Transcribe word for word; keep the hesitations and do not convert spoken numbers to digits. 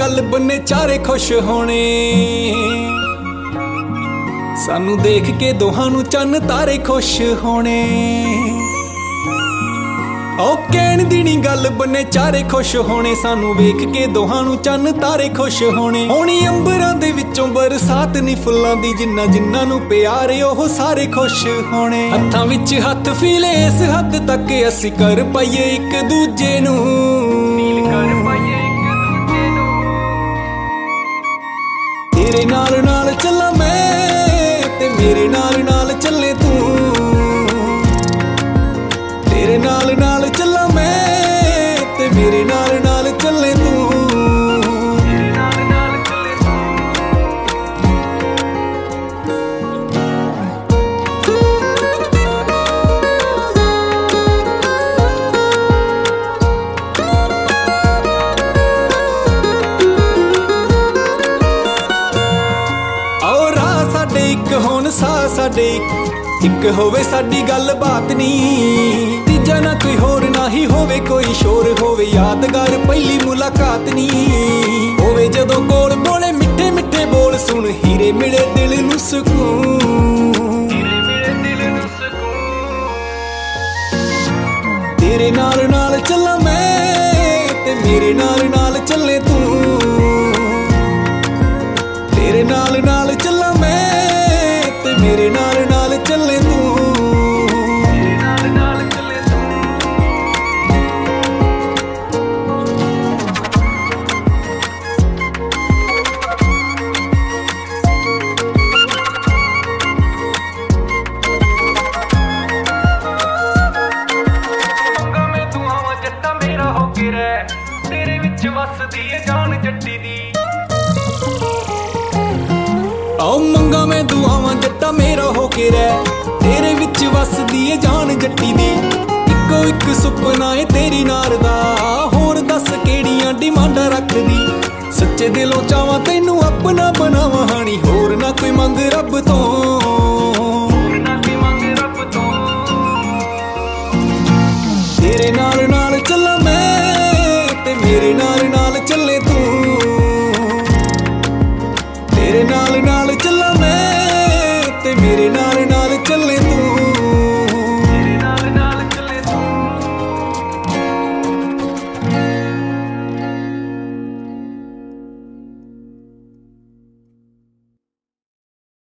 गल बन्ने चारे खुश होने सानू देख के दोहां नू चन्न तारे खुश होने ओ कहण दी नी गल बन्ने चारे खुश होने सानू वेख के दोहां नू चन्न तारे खुश होने होनी अंबरां दे विचों बरसात नी फुल्लां दी जिन्ना जिन्ना नू प्यारे ओह सारे खुश होने हत्थां विच हत्थ फीले इस हद तक असीं कर पाईए इक दूजे नू कर पाईए इक दूजे नू तेरे नाल नाल चलां मैं ते मेरे नाल नाल चले तू तेरे नाल नाल चला मैं ते मेरे नाल नाल चले तू मेरे नाल नाल चले आओ राह साडे इक होण साह साडे इक होवे साडी गल बात नी तीजा ना कोई होर ना ही होवे कोई शोर होवे यादगार पहली मुलाकात नी होवे जदों कोल बोले मिठे मिठे बोल सुन हीरे मिले दिल नू सुकून तेरे नाल नाल चला मैं ते मेरे नाल नाल चले तू तेरे नाल नाल चला मैं ते मेरे नाल नाल चले तू मेरे नाल नाल चले तू मंगा मैं तू आवां जट्टा मेरा हो के रह तेरे विच वसदी है जान जट्टी दी आओ मंगा मैं दुआवां जट्टा मेरा हो के रह तेरे विच वसदी है जान जट्टी दी इक्को इक सुपना है तेरी नार दा होर दस केड़ियां डिमांडां रखदी सच्चे दिलों चावां तैनू अपना बनावां हानी होर ना कोई मंग रब तो होर ना कोई मंग रब तो तेरे नाल नाल चला मैं ते मेरे नाल नाल चले तू तेरे नाल नाल चला मैं ते मेरे नाल नाल चले